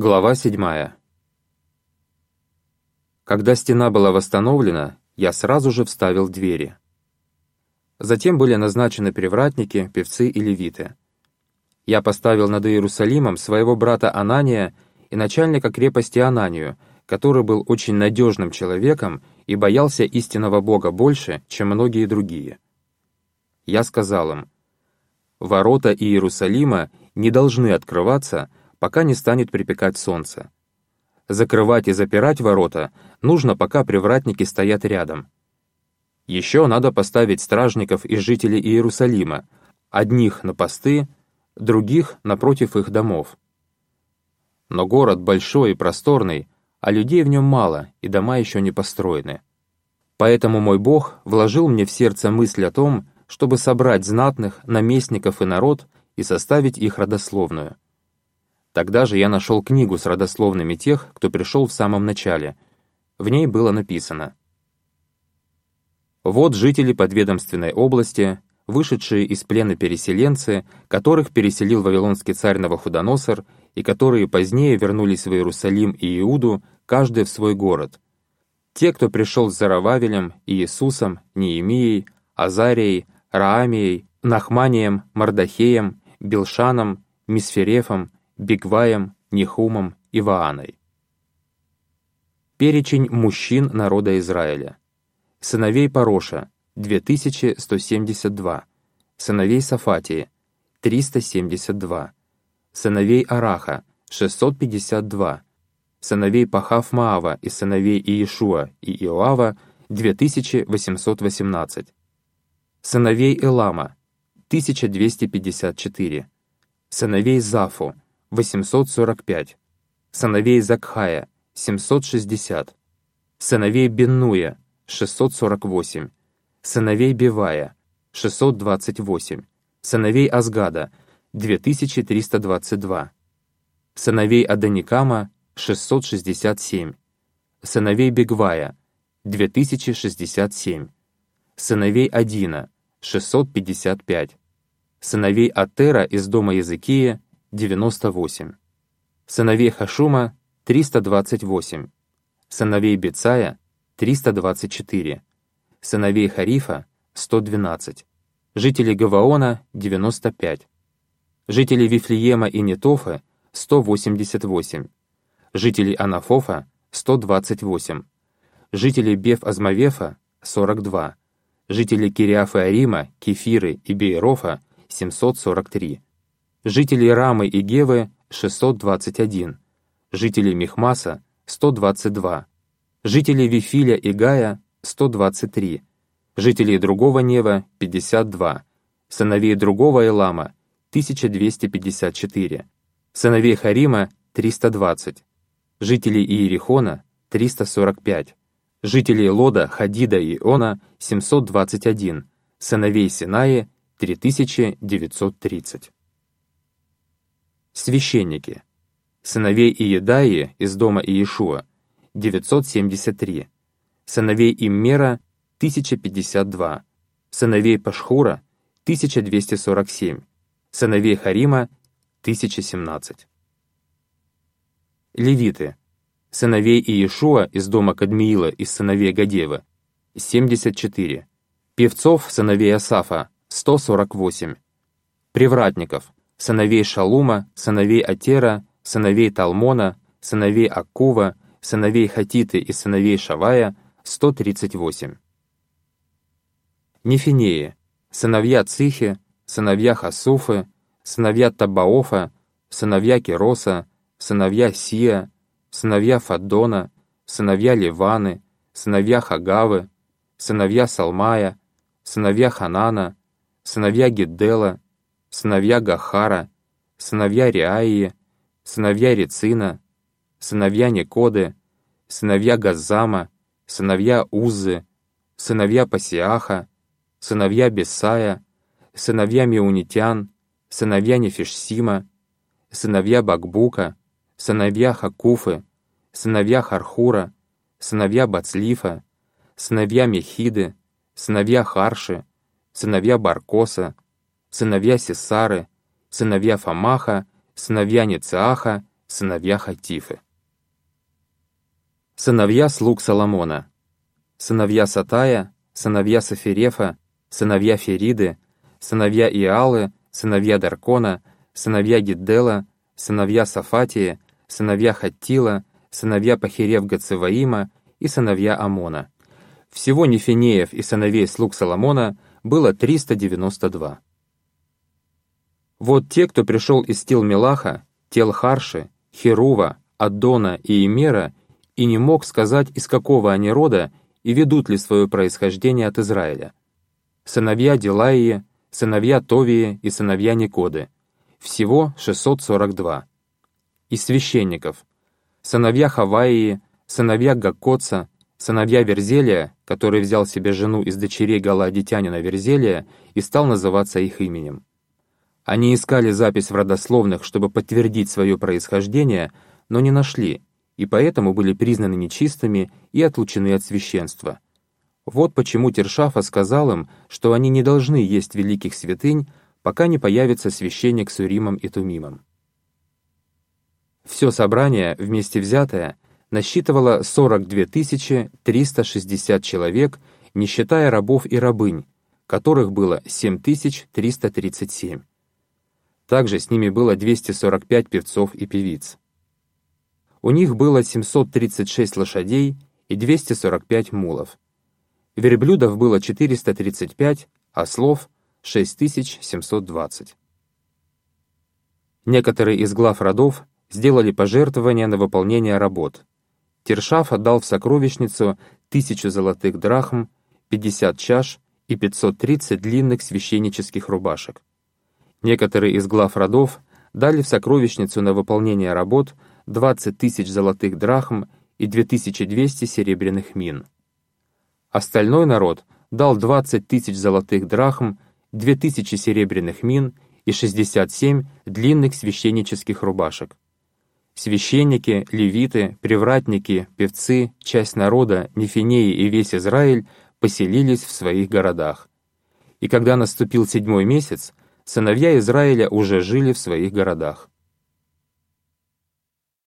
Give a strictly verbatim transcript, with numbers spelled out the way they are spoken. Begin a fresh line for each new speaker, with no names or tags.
Глава седьмая. Когда стена была восстановлена, я сразу же вставил двери. Затем были назначены привратники, певцы и левиты. Я поставил над Иерусалимом своего брата Анания и начальника крепости Ананию, который был очень надежным человеком и боялся истинного Бога больше, чем многие другие. Я сказал им: «Ворота Иерусалима не должны открываться, пока не станет припекать солнце. Закрывать и запирать ворота нужно, пока привратники стоят рядом. Еще надо поставить стражников из жителей Иерусалима, одних на посты, других напротив их домов. Но город большой и просторный, а людей в нем мало, и дома еще не построены. Поэтому мой Бог вложил мне в сердце мысль о том, чтобы собрать знатных, наместников и народ и составить их родословную. Тогда же я нашел книгу с родословными тех, кто пришел в самом начале. В ней было написано: «Вот жители подведомственной области, вышедшие из плена переселенцы, которых переселил вавилонский царь Навуходоносор, и которые позднее вернулись в Иерусалим и Иуду, каждый в свой город. Те, кто пришел с Зарававелем, Иисусом, Неемией, Азарией, Раамией, Нахманием, Мардахеем, Билшаном, Мисферефом, Бигваем, Нехумом и Вааной». Перечень мужчин народа Израиля. Сыновей Пароша — две тысячи сто семьдесят два, сыновей Сафатии — триста семьдесят два, сыновей Араха — шестьсот пятьдесят два, сыновей Пахав-Маава и сыновей Иешуа и Иоава — две тысячи восемьсот восемнадцать, сыновей Элама — тысяча двести пятьдесят четыре, сыновей Зафу — восемьсот сорок пять, сыновей Закхая — семьсот шестьдесят, сыновей Беннуя — шестьсот сорок восемь, сыновей Бевая — шестьсот двадцать восемь, сыновей Азгада — две тысячи триста двадцать два, сыновей Адоникама — шестьсот шестьдесят семь, сыновей Бигвая — две тысячи шестьдесят семь, сыновей Адина — шестьсот пятьдесят пять, сыновей Атера из дома Языкия — девяносто восемь, сыновей Хашума — триста двадцать восемь, сыновей Бецая — триста двадцать четыре, сыновей Харифа — сто двенадцать, жителей Гаваона — девяносто пять, жителей Вифлеема и Нетофа — сто восемьдесят восемь, жителей Анафофа — сто двадцать восемь, жителей Беф-Азмавефа — сорок два, жителей Кириафа-Арима, Кефиры и Беерофа — семьсот сорок три, жителей Рамы и Гевы — шестьсот двадцать один, жителей Михмаса — сто двадцать два, жителей Вифиля и Гая — сто двадцать три, жителей другого Нева — пятьдесят два, сыновей другого Элама — тысяча двести пятьдесят четыре, сыновей Харима — триста двадцать, жителей Иерихона — триста сорок пять, жителей Лода, Хадида и Она — семьсот двадцать один, сыновей Синаи — три тысячи девятьсот тридцать. Священники. Сыновей Иедаи из дома Иешуа — девятьсот семьдесят три, сыновей Иммера — тысяча пятьдесят два, сыновей Пашхура — тысяча двести сорок семь, сыновей Харима — тысяча семнадцать. Левиты. Сыновей Иешуа из дома Кадмиила из сыновей Гадева — семьдесят четыре, певцов сыновей Асафа — сто сорок восемь, привратников, сыновей Шалума, сыновей Атера, сыновей Талмона, сыновей Аккува, сыновей Хатиты и сыновей Шавая — сто тридцать восемь. Нефинеи, сыновья Цихи, сыновья Хасуфы, сыновья Табаофа, сыновья Кероса, сыновья Сия, сыновья Фаддона, сыновья Ливаны, сыновья Хагавы, сыновья Салмая, сыновья Ханана, сыновья Гиддела, сыновья Гахара, сыновья Реаии, сыновья Рецина, сыновья Некоды, сыновья Газзама, сыновья Уззы, сыновья Пасиаха, сыновья Бесая, сыновья Меунитян, сыновья Нефишсима, сыновья Бакбука, сыновья Хакуфы, сыновья Хархура, сыновья Бацлифа, сыновья Мехиды, сыновья Харши, сыновья Баркоса, сыновья Сесары, сыновья Фамаха, сыновья Нециаха, сыновья Хаттифы. Сыновья слуг Соломона: сыновья Сатая, сыновья Соферефа, сыновья Фериды, сыновья Иалы, сыновья Даркона, сыновья Гиддела, сыновья Сафатии, сыновья Хаттила, сыновья Пахирев-Гацеваима и сыновья Амона. Всего нефинеев и сыновей слуг Соломона было триста девяносто два. Вот те, кто пришел из Тил-Мелаха, Тел-Харши, Херува, Аддона и Имера, и не мог сказать, из какого они рода и ведут ли свое происхождение от Израиля. Сыновья Дилаии, сыновья Товии и сыновья Никоды. Всего шестьсот сорок два. Из священников: сыновья Хаваии, сыновья Гаккоца, сыновья Верзелия, который взял себе жену из дочерей галаадитянина Верзелия и стал называться их именем. Они искали запись в родословных, чтобы подтвердить свое происхождение, но не нашли, и поэтому были признаны нечистыми и отлучены от священства. Вот почему Тиршафа сказал им, что они не должны есть великих святынь, пока не появится священник с Уримом и Тумимом. Все собрание, вместе взятое, насчитывало сорок две тысячи триста шестьдесят человек, не считая рабов и рабынь, которых было семь тысяч триста тридцать семь. Также с ними было двести сорок пять певцов и певиц. У них было семьсот тридцать шесть лошадей и двести сорок пять мулов. Верблюдов было четыреста тридцать пять, ослов — шесть тысяч семьсот двадцать. Некоторые из глав родов сделали пожертвования на выполнение работ. Тиршаф отдал в сокровищницу тысячу золотых драхм, пятьдесят чаш и пятьсот тридцать длинных священнических рубашек. Некоторые из глав родов дали в сокровищницу на выполнение работ двадцать тысяч золотых драхм и две тысячи двести серебряных мин. Остальной народ дал двадцать тысяч золотых драхм, две тысячи серебряных мин и шестьдесят семь длинных священнических рубашек. Священники, левиты, привратники, певцы, часть народа, нефинеи и весь Израиль поселились в своих городах. И когда наступил седьмой месяц, сыновья Израиля уже жили в своих городах.